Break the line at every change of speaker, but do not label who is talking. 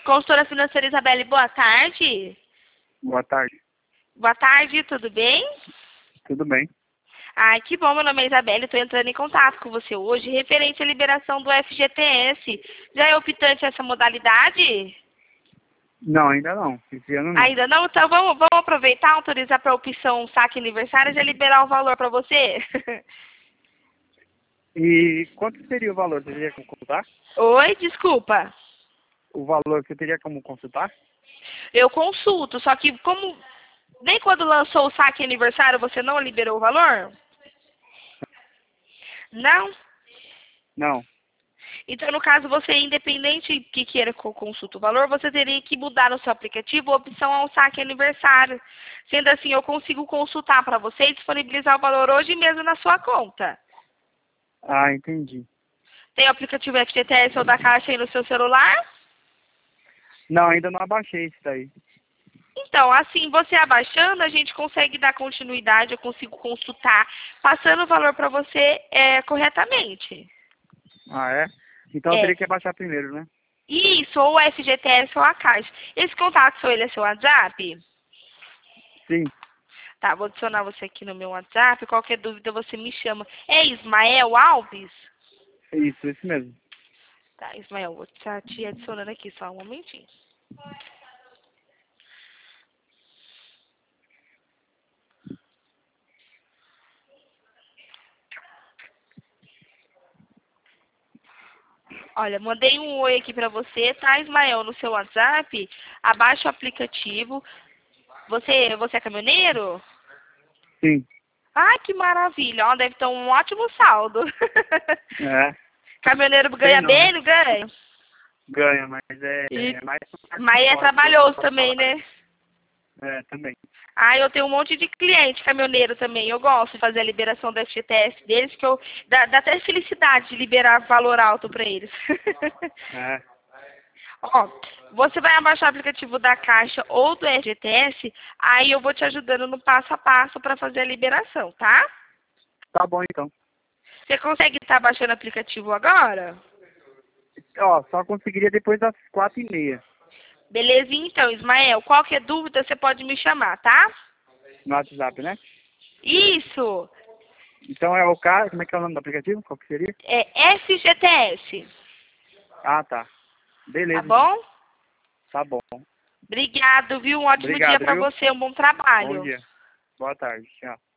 Consultora financeira Isabelle, boa tarde.
Boa tarde.
Boa tarde, tudo bem?
Tudo bem?
Ai, que bom, meu nome é Isabelle, estou entrando em contato com você hoje, referente à liberação do FGTS. Já é optante essa modalidade?
Não, ainda não. Esse ano não.
Ainda não? Então vamos aproveitar, autorizar para a opção saque aniversário e já liberar o valor para você?
E quanto seria o valor? Você teria como consultar?
Oi, desculpa.
O valor você teria como consultar?
Eu consulto, só que como nem quando lançou o saque aniversário você não liberou o valor? Não?
Não.
Então, no caso, você, independente que queira que eu consulte o valor, você teria que mudar no seu aplicativo a opção ao saque aniversário. Sendo assim, eu consigo consultar para você e disponibilizar o valor hoje mesmo na sua conta.
Ah, entendi.
Tem o aplicativo FGTS ou da Caixa aí no seu celular?
Não, ainda não abaixei isso daí.
Então, assim, você abaixando, a gente consegue dar continuidade, eu consigo consultar, passando o valor para você corretamente.
Ah, é? Então eu
É.
teria que abaixar primeiro, né?
Isso, ou o FGTS ou a Caixa. Esse contato seu, ele é seu WhatsApp?
Sim.
Tá, vou adicionar você aqui no meu WhatsApp. Qualquer dúvida você me chama. É Ismael Alves?
Isso mesmo.
Tá, Ismael, vou estar te adicionando aqui só um momentinho. Olha, mandei um oi aqui pra você, tá, Ismael, no seu WhatsApp. Abaixa o aplicativo. Você é caminhoneiro?
Sim.
Ai, que maravilha. Ó, deve ter um ótimo saldo.
É.
Caminhoneiro
Tem
ganha
não, né?
bem, não ganha?
Ganha, mas
E-
é mais
Mas é
acessório do que o
trabalhoso
próprio
também,
salário.
né?
É, também.
Ah, eu tenho um monte de cliente caminhoneiro também. Eu gosto de fazer a liberação do FGTS deles, que dá até felicidade de liberar valor alto para eles.
É.
Ó, você vai abaixar o aplicativo da Caixa ou do FGTS, aí eu vou te ajudando no passo a passo para fazer a liberação, tá?
Tá bom então.
Você consegue estar baixando o aplicativo agora?
Ó, só conseguiria depois das 4h30.
Belezinha, então, Ismael. Qualquer dúvida você pode me chamar, tá?
No WhatsApp, né?
Isso!
Então é o cara, como é que é o nome do aplicativo? Qual que seria?
É FGTS,
Ah, tá.
tá
Beleza, então.
bom?
Tá bom.
Obrigado, viu? Um ótimo dia
Obrigado,
para
viu?
você, um bom
Bom
trabalho.
dia. Boa tarde. Tchau.